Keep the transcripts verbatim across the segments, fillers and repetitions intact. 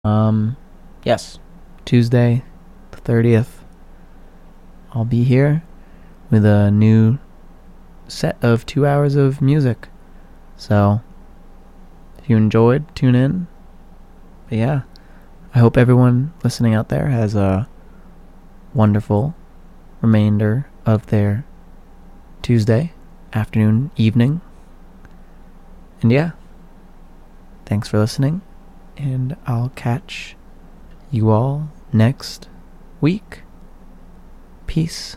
Um, yes, Tuesday, the thirtieth, I'll be here with a new set of two hours of music. So, if you enjoyed, tune in. But yeah, I hope everyone listening out there has a wonderful remainder of their Tuesday afternoon, evening. And yeah, thanks for listening, and I'll catch you all next week. Peace.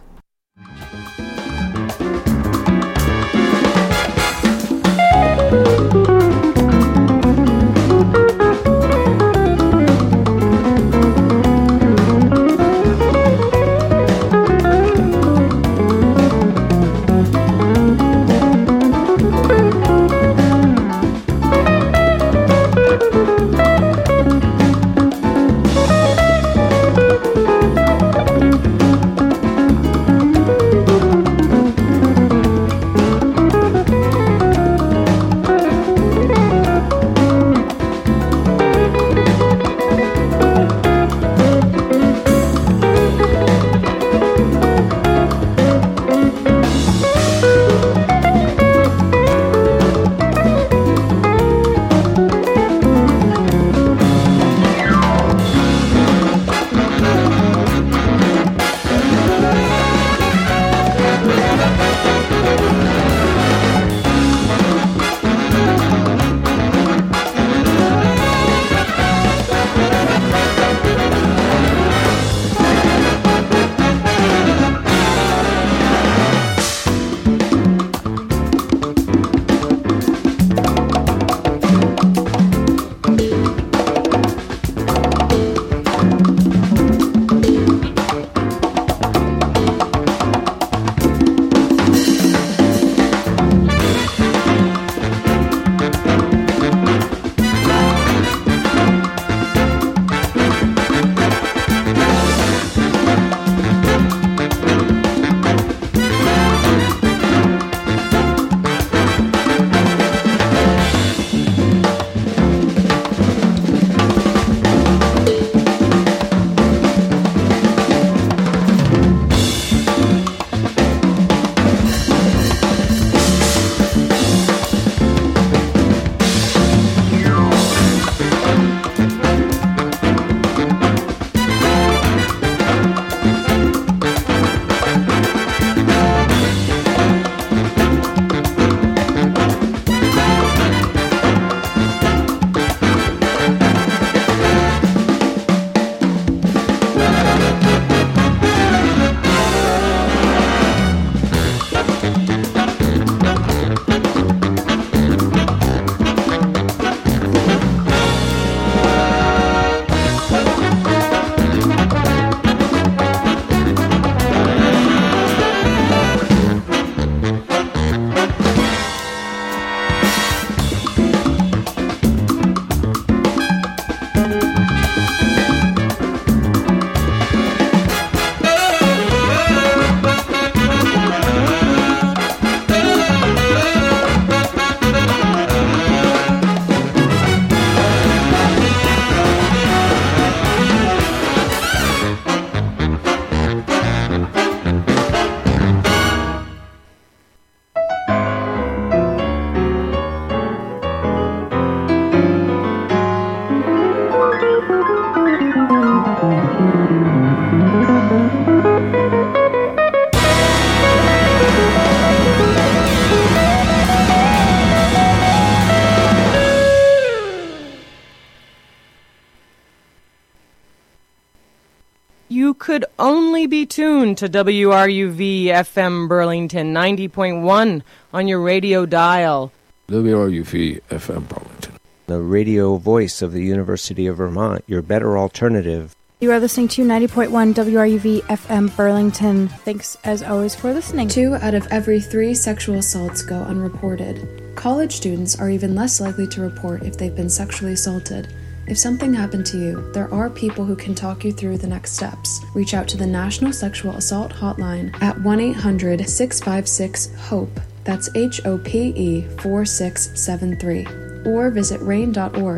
You could only be tuned to W R U V F M Burlington ninety point one on your radio dial. W R U V F M Burlington, the radio voice of the University of Vermont, your better alternative. You are listening to ninety point one W R U V F M Burlington. Thanks, as always, for listening. Two out of every three sexual assaults go unreported. College students are even less likely to report if they've been sexually assaulted. If something happened to you, there are people who can talk you through the next steps. Reach out to the National Sexual Assault Hotline at one eight hundred six five six HOPE. That's H O P E four six seven three. Or visit rain dot org.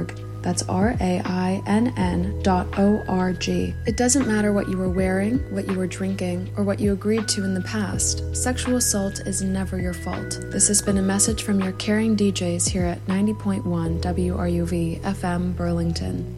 That's R A I N N dot O R G. It doesn't matter what you were wearing, what you were drinking, or what you agreed to in the past. Sexual assault is never your fault. This has been a message from your caring D Js here at ninety point one W R U V F M Burlington.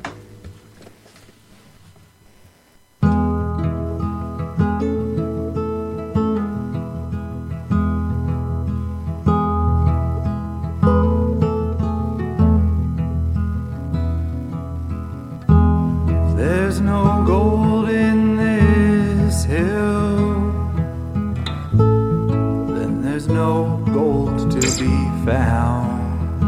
There's no gold in this hill, then there's no gold to be found.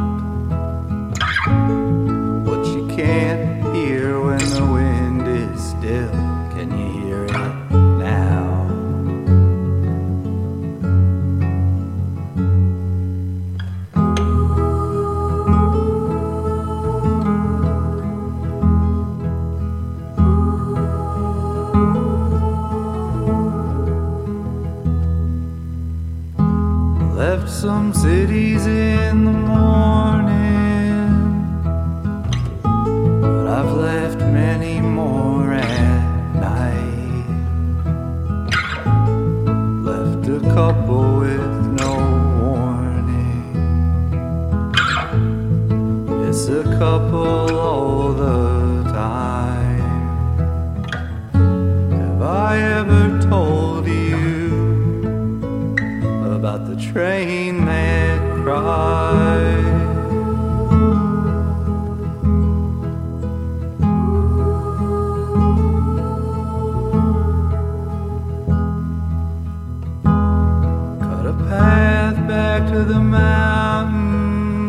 What you can't hear when the wind is still, can you hear it now? Left some cities in the morning, but I've left many more at night. Left a couple with no warning, miss a couple all the time. Have I ever told you about the train that cried? Cut a path back to the mountain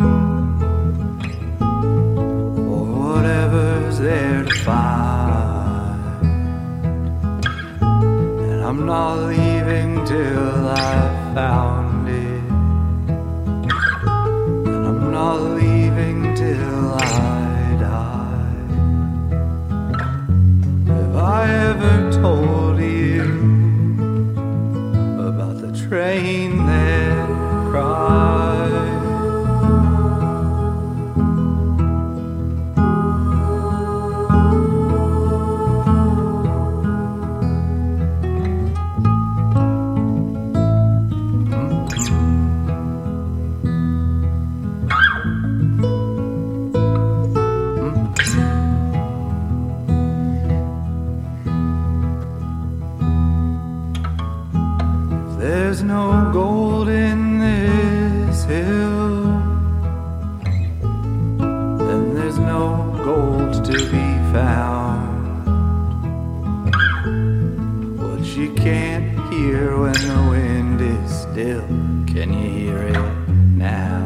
for whatever's there to find, and I'm not leaving till I've found it, and I'm not leaving till I die. Have I ever told you about the train that cried? There's no gold in this hill, and there's no gold to be found. What you can't hear when the wind is still, can you hear it now?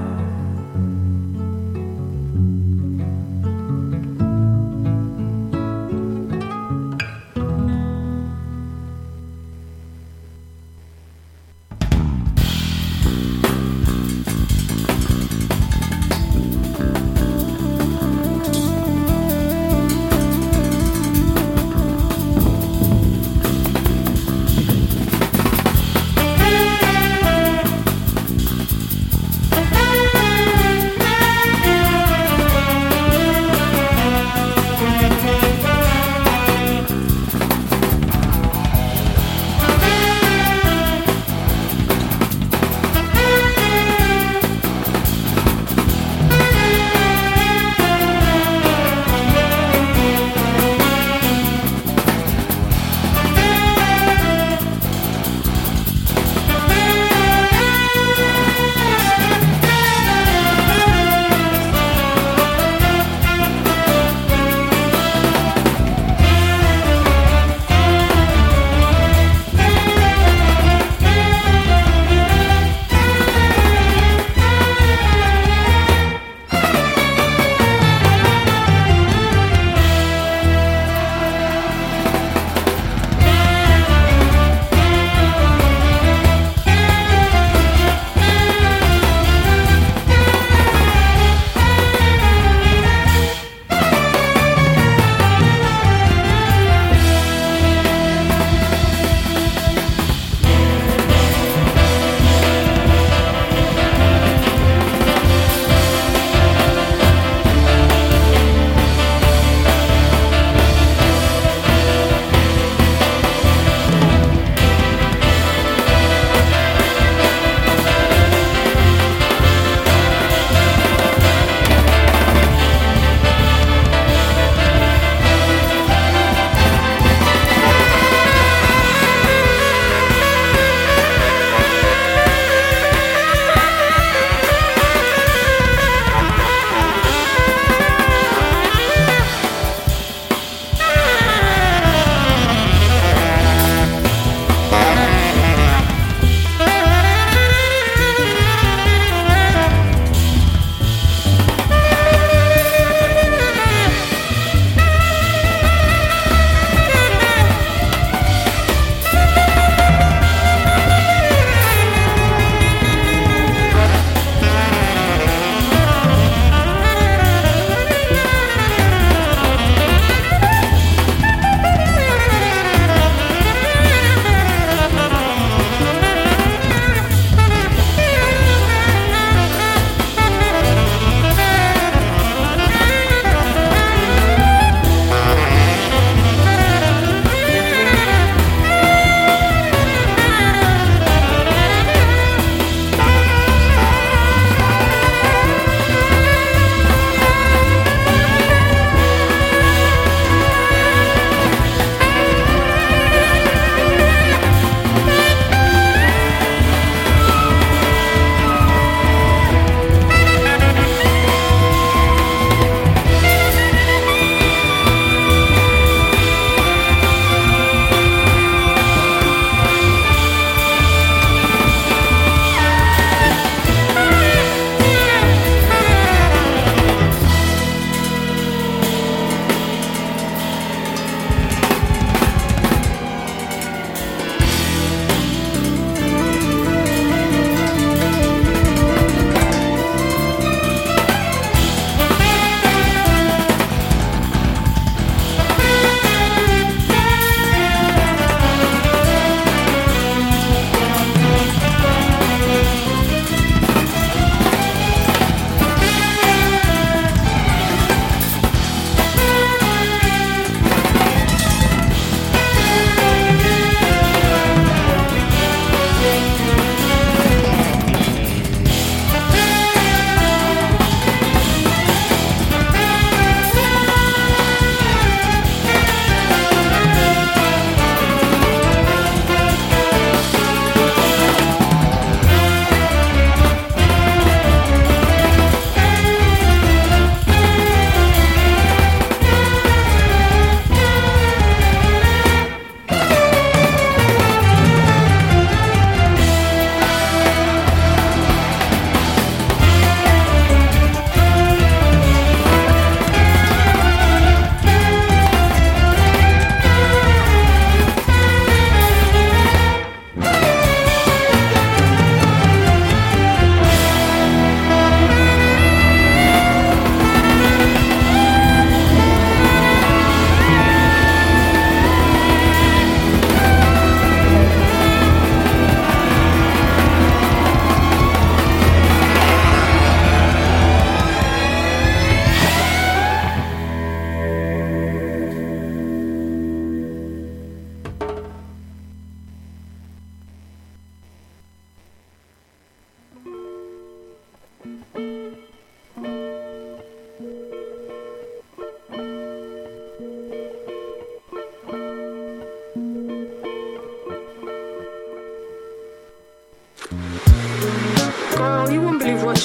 Thank you.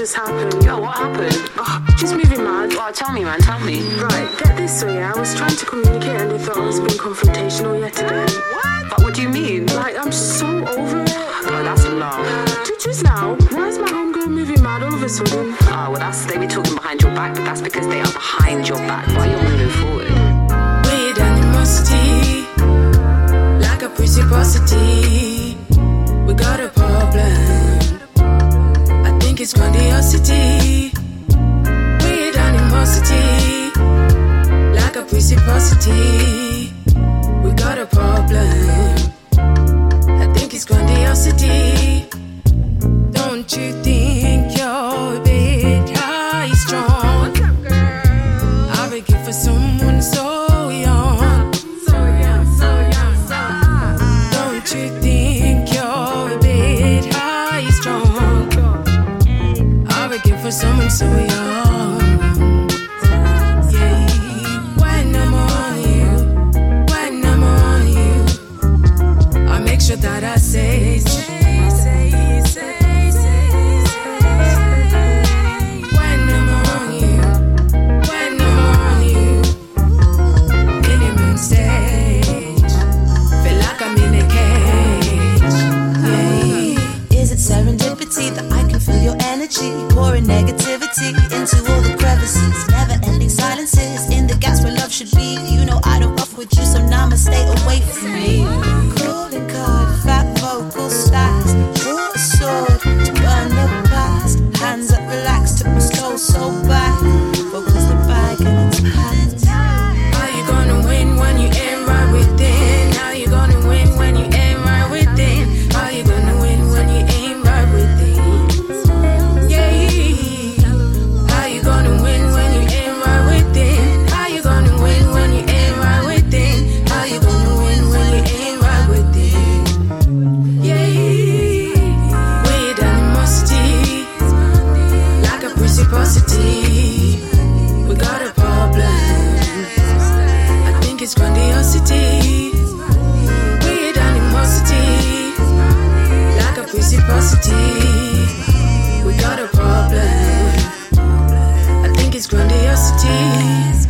just happened? Yo, what happened? Oh, just moving mad. Oh, tell me, man, tell me. Right, get this way, I was trying to communicate and they thought I was being confrontational yet again. What? But what do you mean? Like, I'm so over it. Oh, that's love. Just now, why is my homegirl moving mad all of a sudden? Ah, oh, well, that's, they be talking behind your back, but that's because they are behind your back while you're moving forward. Weird animosity, like a precipiosity. We got a problem. I think it's grandiosity. Weird animosity, like a precipiosity. We got a problem. I think it's grandiosity. Don't you think you're a bit high strong? What's up, girl? I would give for someone so young. So young, so young, so young. Don't you think you're a bit high strong? I would give for someone so young. Yeah. When I'm on you, when I'm on you, I make sure that I say, say, say, say. Serendipity that I can feel your energy, pouring negativity into all the crevices, never-ending silences in the gaps where love should be. You know I don't rough with you, so now I'ma stay away from me. Calling card, fat vocal styles, draw a sword to burn the past. Hands up, relax, took my soul so back. Focus the bag and it's packed. How you gonna win when you ain't right within? How you gonna win when you ain't right within? How you gonna win when you ain't we got a problem. I think it's grandiosity. Weird animosity, like a precipiosity. We got a problem. I think it's grandiosity.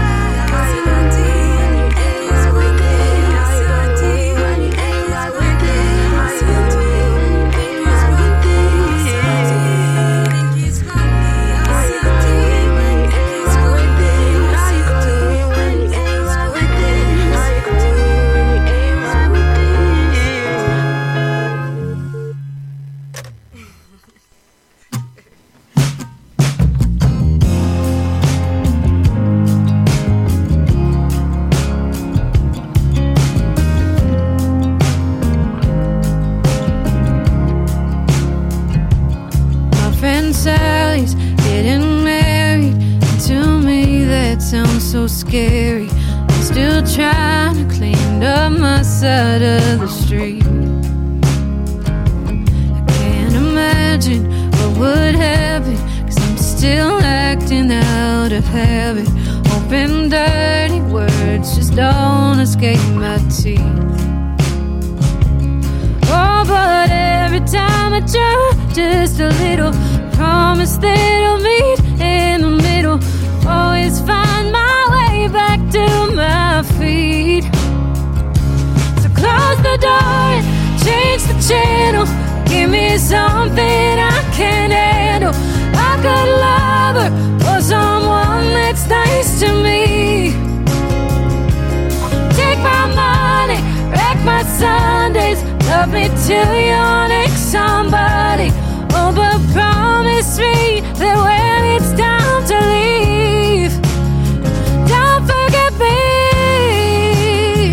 Sally's getting married, and to me that sounds so scary. I'm still trying to clean up my side of the street. I can't imagine what would happen, 'cause I'm still acting out of habit, hoping dirty words just don't escape my teeth. Oh, but every time I try just a little, promise that I'll meet in the middle, always find my way back to my feet. So close the door and change the channel, give me something I can handle. A good lover or someone that's nice to me. Take my money, wreck my Sundays, love me till you're next somebody. Oh, but promise me that when it's time to leave, don't forget me.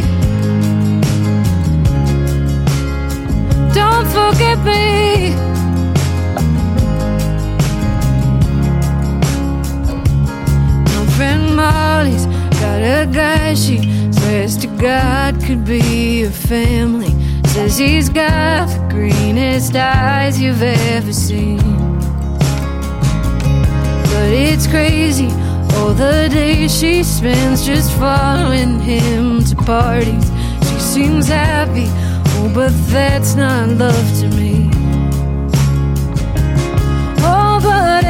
Don't forget me. My friend Molly's got a guy she swears to God could be a family. Says he's got the greenest eyes you've ever seen. But it's crazy, all the days she spends just following him to parties. She seems happy, oh, but that's not love to me. Oh, but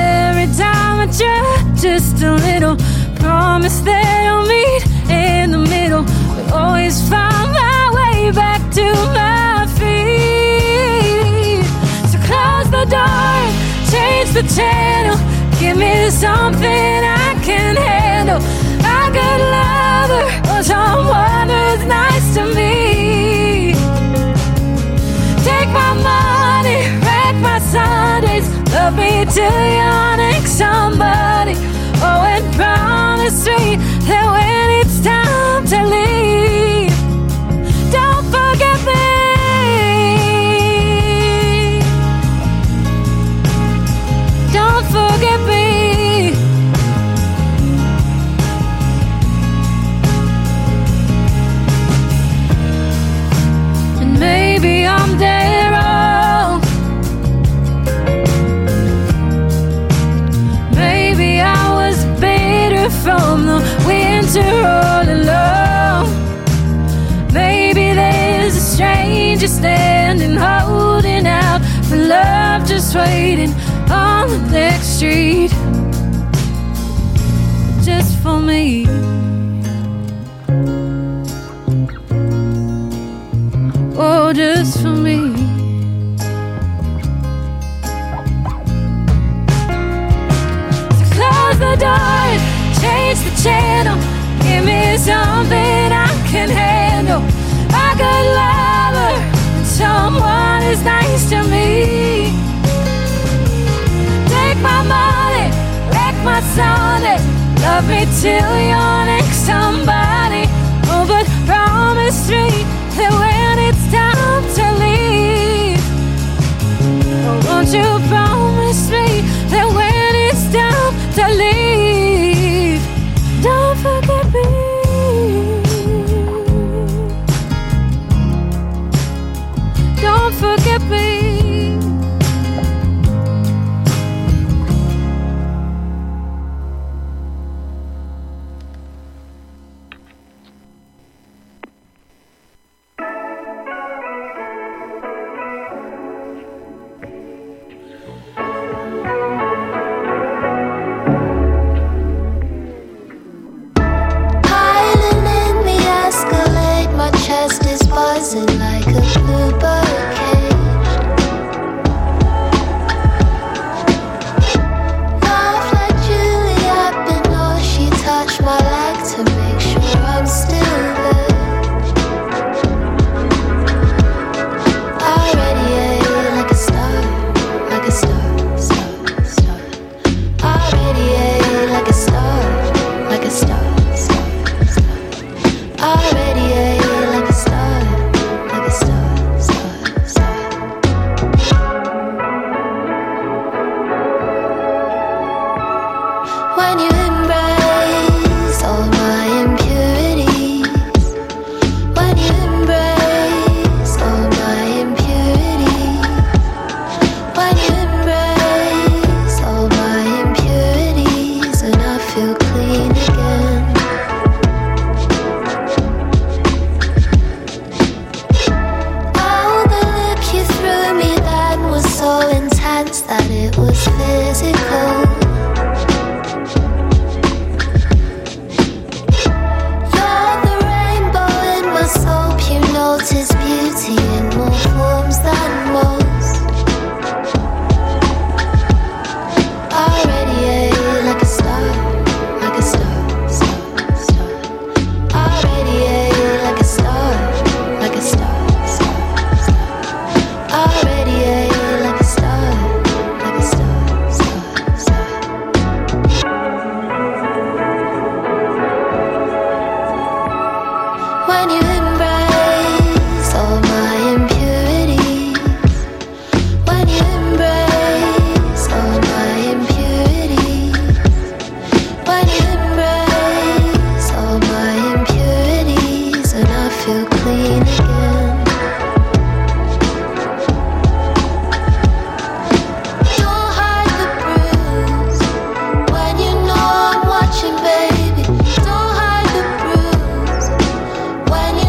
just a little promise that I'll meet in the middle. But always find my way back to my feet. So close the door, change the channel, give me something I can handle. A good lover or someone who's nice to me. Take my money, wreck my Sundays, love me till you're next somebody. Oh, and promise me that when it's time to leave, don't forget me. Don't forget me. And maybe I'm dead wrong. Maybe I was bitter from the winter all alone. Maybe there's a stranger standing, holding out for love, just waiting on the next street, just for me. Oh, just for me. So close the door, change the channel, give me something I can handle. A good lover and someone who's nice to me. Take my money, wreck my Sunday, love me till you're next somebody. Oh, but promise me that when it's time to leave, oh, won't you promise me that when it's time to leave, don't forget me. Don't forget me. Like a bluebird cage. Laugh like Julia Binoche, she touched my leg to make sure I'm still there. I radiate like a star, like a star, star, star. I radiate like a star, like a star, star, star. I radiate like a star. When you embrace all my impurities, when you embrace all my impurities, when you embrace all my impurities, and I feel clean again. Oh, the look you threw me then was so intense that it was physical. Notice beauty in more forms than most. I radiate like a star, like a star, star, star. I radiate like a star, like a star, star, star. I radiate like a star, like a star, star, star. When you when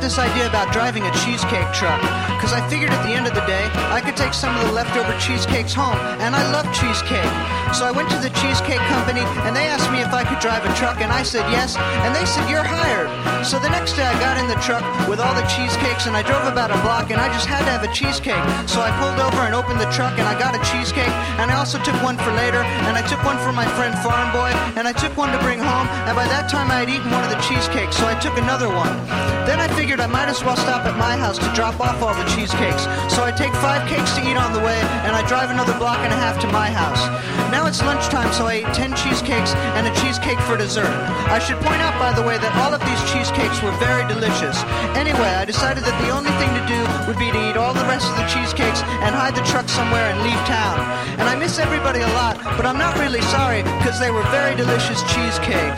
this idea about driving a cheesecake truck, because I figured at the end of the day, I could take some of the leftover cheesecakes home, and I love cheesecake. So I went to the cheesecake company, and they asked me if I could drive a truck, and I said yes, and they said, you're hired. So the next day I got in the truck with all the cheesecakes, and I drove about a block, and I just had to have a cheesecake. So I pulled over and opened the truck, and I got a cheesecake, and I also took one for later, and I took one for my friend Farm Boy, and I took one to bring home, and by that time I had eaten one of the cheesecakes, so I took another one. Then I figured I might as well stop at my house to drop off all the cheesecakes. So I take five cakes to eat on the way, and I drive another block and a half to my house. Now it's lunchtime, so I ate ten cheesecakes and a cheesecake for dessert. I should point out, by the way, that all of these cheesecakes were very delicious. Anyway, I decided that the only thing to do would be to eat all the rest of the cheesecakes and hide the truck somewhere and leave town. And I miss everybody a lot, but I'm not really sorry, because they were very delicious cheesecakes.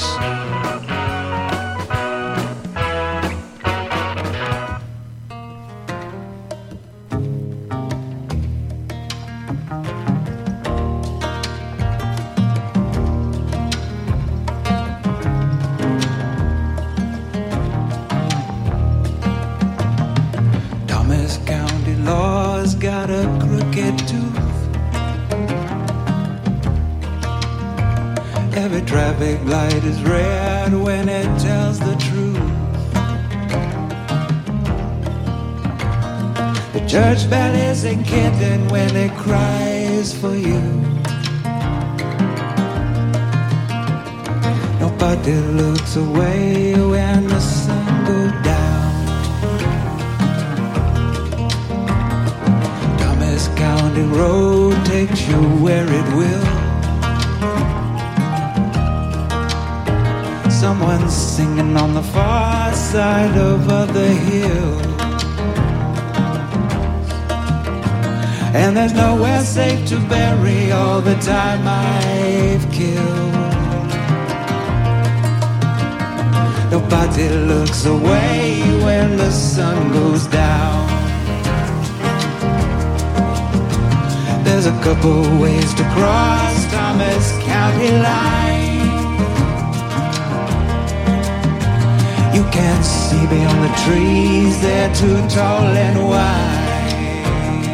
Got a crooked tooth. Every traffic light is red when it tells the truth. The church bell is a kitten when it cries for you. Nobody looks away when the sun goes down. County road takes you where it will. Someone's singing on the far side of the hill, and there's nowhere safe to bury all the time I've killed. Nobody looks away when the sun goes down. There's a couple ways to cross Thomas County line. You can't see beyond the trees, they're too tall and wide.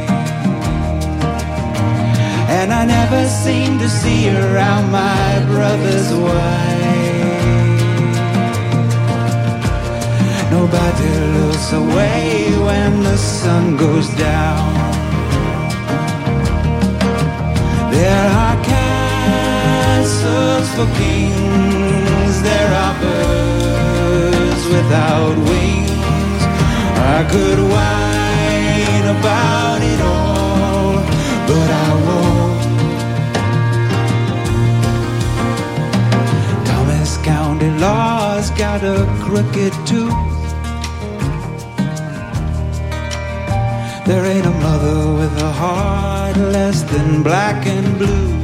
And I never seem to see around my brother's wife. Nobody looks away when the sun goes down. There are castles for kings, there are birds without wings. I could whine about it all, but I won't. Thomas County law's got a crooked tooth. There ain't a mother with a heart less than black and blue.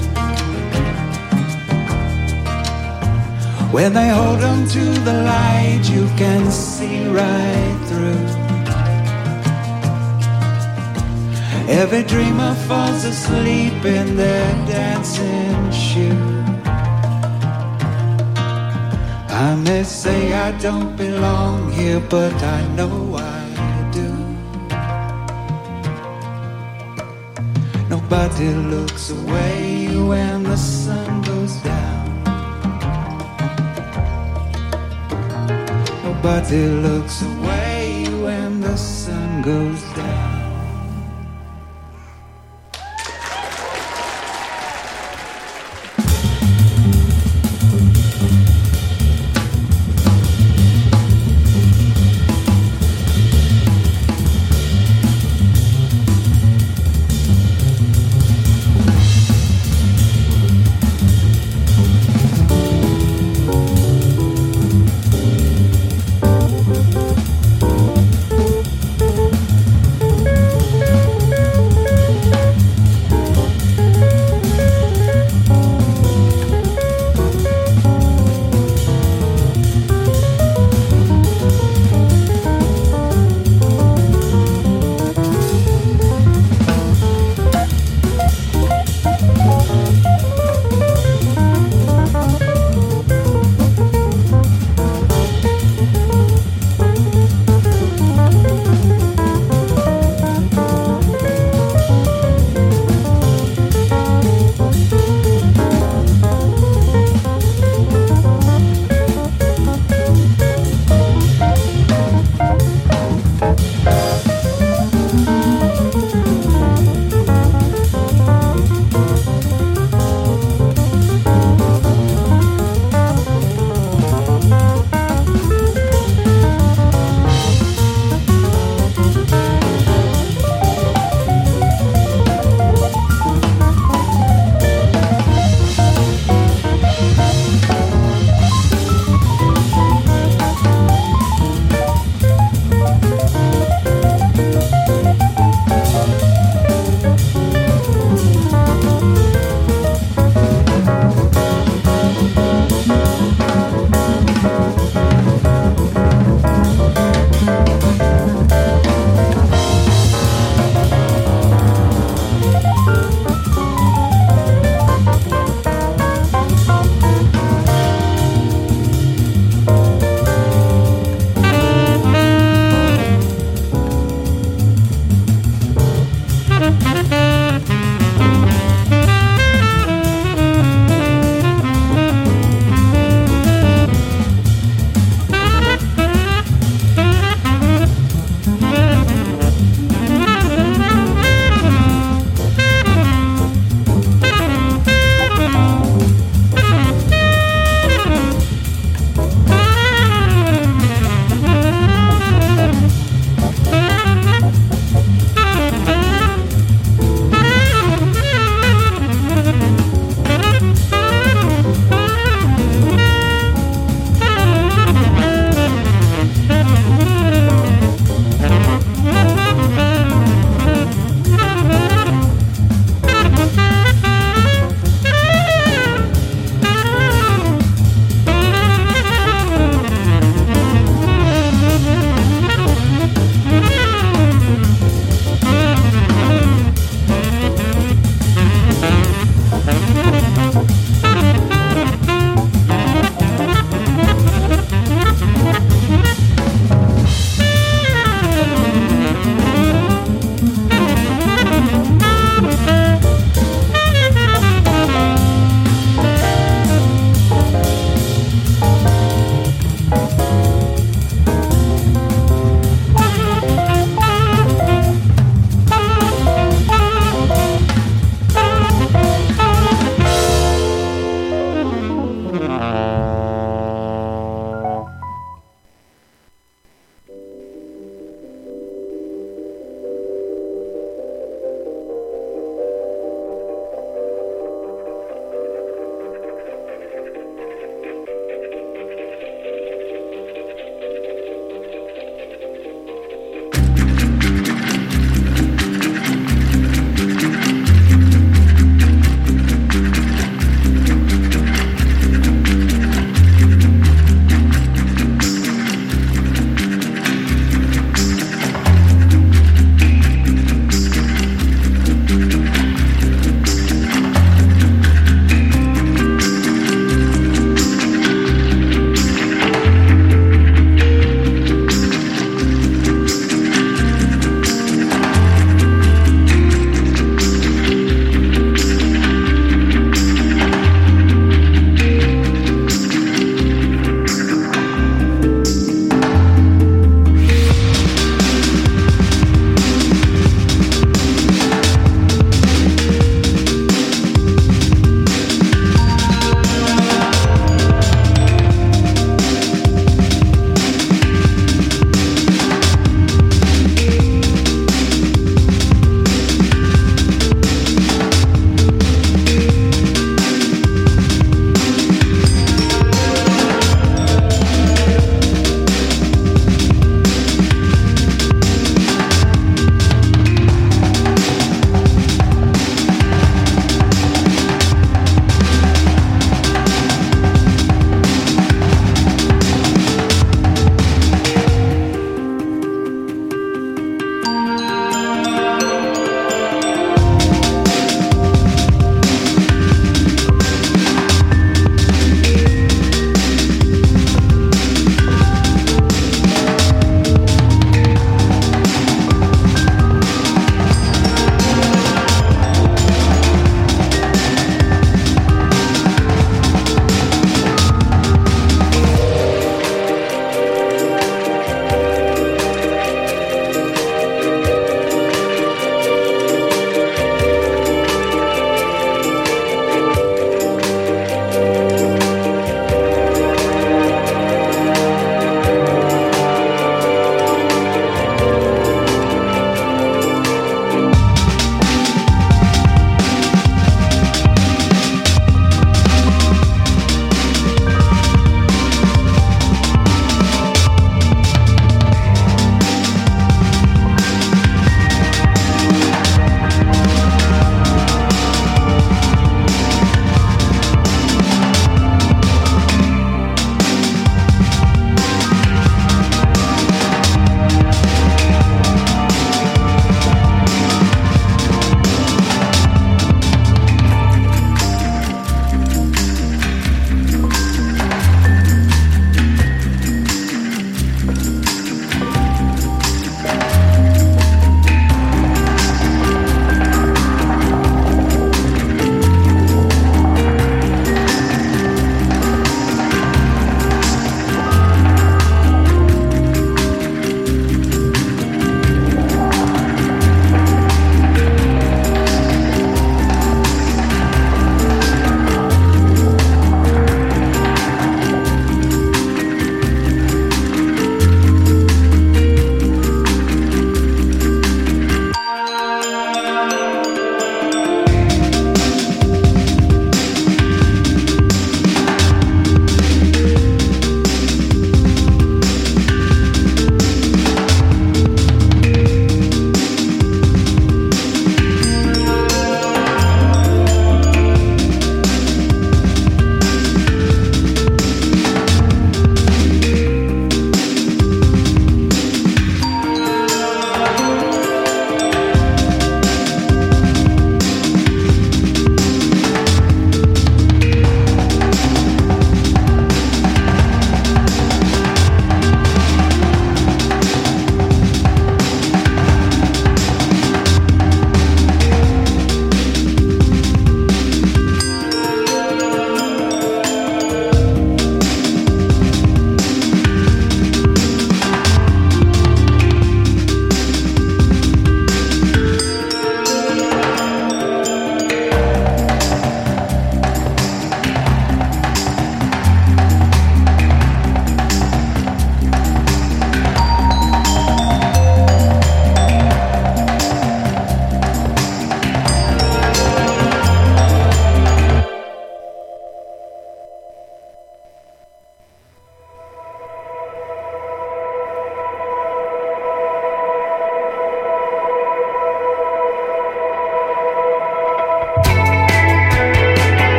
When they hold them to the light, you can see right through. Every dreamer falls asleep in their dancing shoe. I may say I don't belong here, but I know I Nobody looks away when the sun goes down. Nobody looks away when the sun goes down.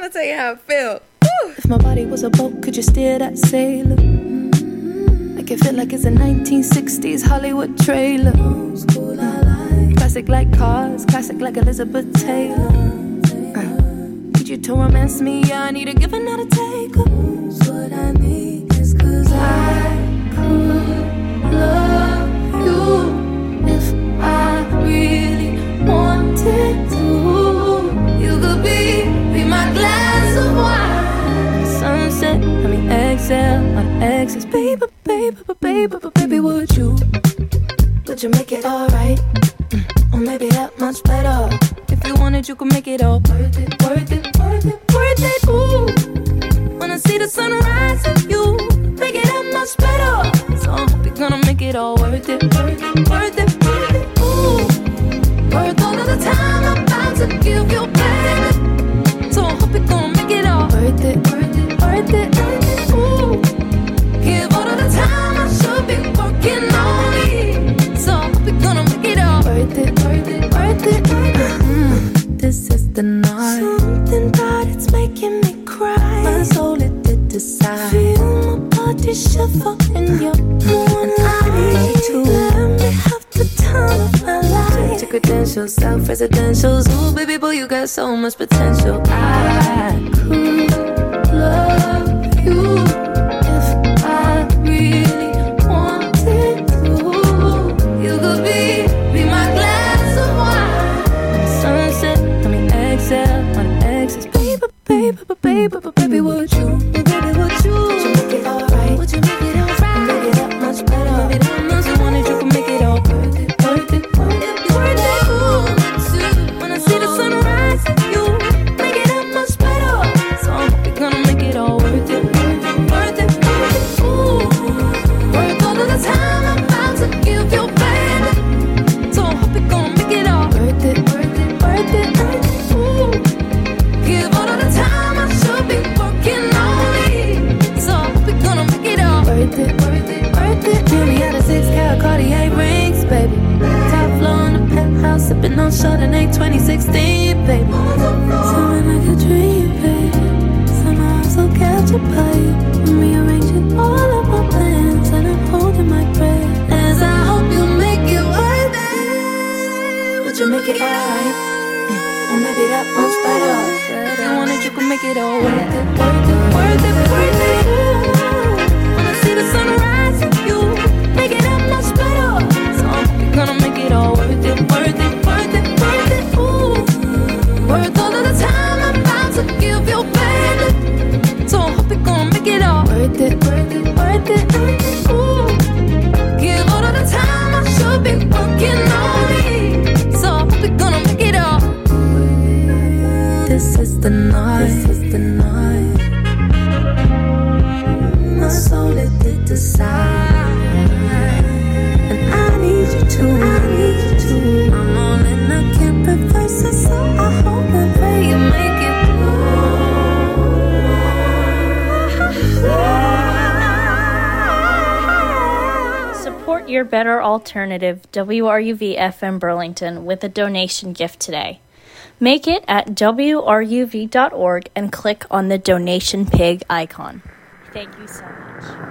I'ma tell you how I feel. If my body was a boat, could you steer that sailor? Make it feel like it's a nineteen sixties Hollywood trailer. Classic like cars, classic like Elizabeth Taylor. uh, Need you to romance me, I need a give and not a take. What I need is cause I could love you if I really wanted to. You could be, be my glass of wine. Sunset, I mean exhale, not exes. Baby, baby, baby, baby, baby, would you? Would you make it alright? Mm, or maybe that much better. If you wanted, you could make it all worth it, worth it, worth it, worth it. Ooh, when I see the sunrise of you, make it that much better. So I hope you're gonna make it all worth it, worth it, worth it, worth it. Ooh, worth all of the time I'm about to give you, baby. So I hope you're gonna make it all worth it, worth it, worth it, worth it. Ooh, give all of the time I should be working on me. So I hope you're gonna make it all worth it, worth it, worth it, worth it. Mm, this is the night. Something about it's making me cry. My soul it did decide. Feel my body shiver in your moonlight. I need you to let me have the time of my life. Check your credentials, self-residentials. Ooh, baby boy, you got so much potential. I could love you if I really wanted to. You could be, be my glass of wine. Sunset, I mean exhale, not exes. Baby, baby, baby, baby, baby, would you? Baby, would you? Would you make it alright? Would you make it alright? Make it that much better. Maybe that much you wanted, you can make it all worth it, worth it, worth it, worth it. Ooh, when I see the sunrise, you make it that much better. So I hope you're gonna make it all worth it, worth it, worth it, worth it. Ooh, worth all of the time I'm about to give you, baby. So I hope you're gonna make it all worth it, worth it, worth it, worth it. Ooh, give all of the time I should be working on me. So I hope you're gonna make it all worth it, worth it, worth it. Give me out of six carat Cartier rings, baby. Top floor in the penthouse, sipping on Chardonnay twenty sixteen, baby. Something like a dream, baby. Somehow I'm so captured by you. I'm rearranging all of my plans, and I'm holding my breath as I hope you make it worth it. Would you make it alright? Mm, or maybe that much better. If you wanted, you could make it all worth it, worth it, worth it, worth it. Ooh, when I see the sunrise of you, make it that much better. So I hope you're gonna make it all worth it, worth it, worth it, worth it. Ooh, worth all of the time I'm about to give you, baby. So I hope you're gonna make it all worth it, worth it, worth it, worth it. Ooh, give all of the time I should be working on me. So I hope you're gonna make it all. This is the night, this is the night. My soul it did decide, and I need you to, I need you to. I'm all in, I can't reverse it, so I hope and pray you make it through. Support your better alternative, W R U V F M Burlington, with a donation gift today. Make it at W R U V dot org and click on the donation pig icon. Thank you so much.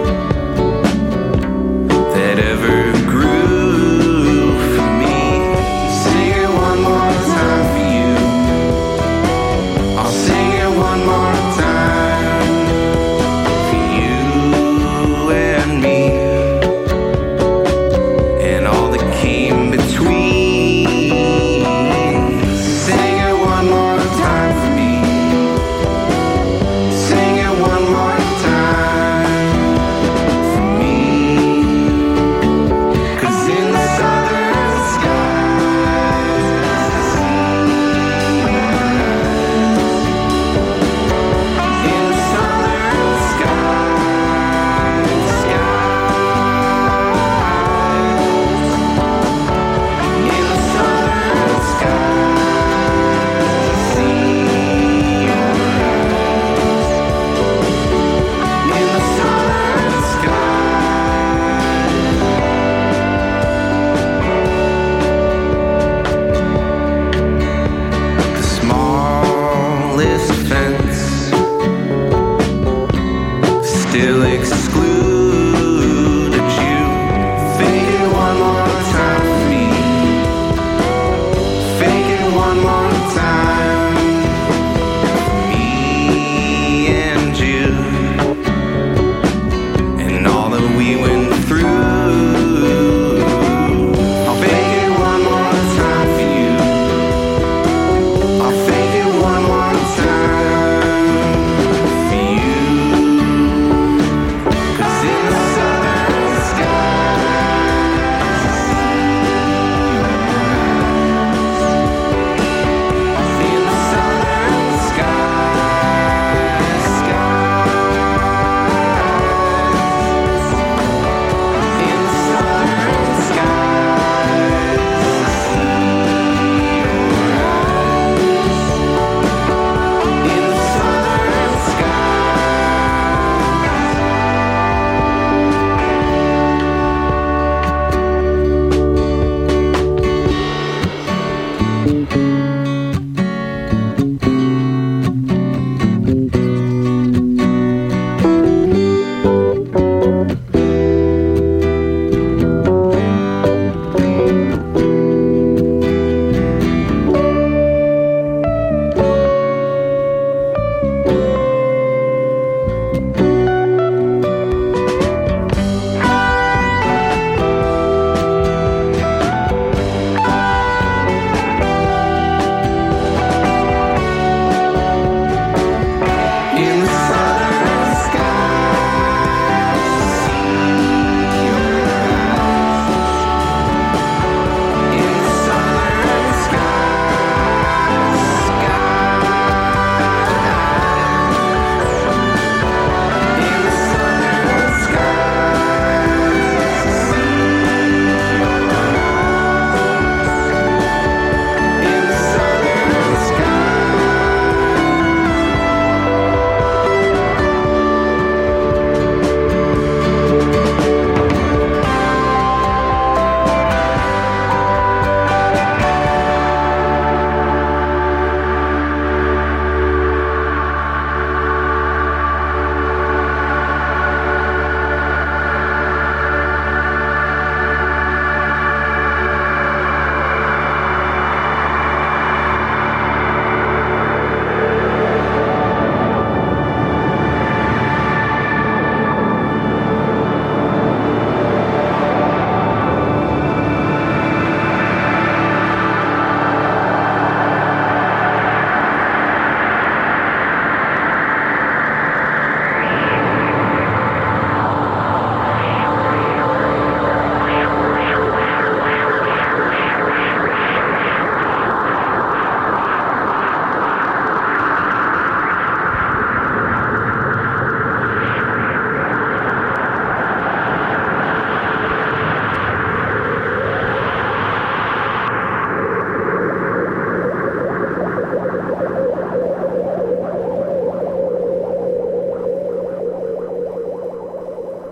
That ever grew for me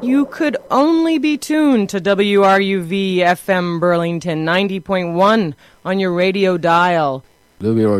you could only be tuned to W R U V F M Burlington ninety point one on your radio dial. W R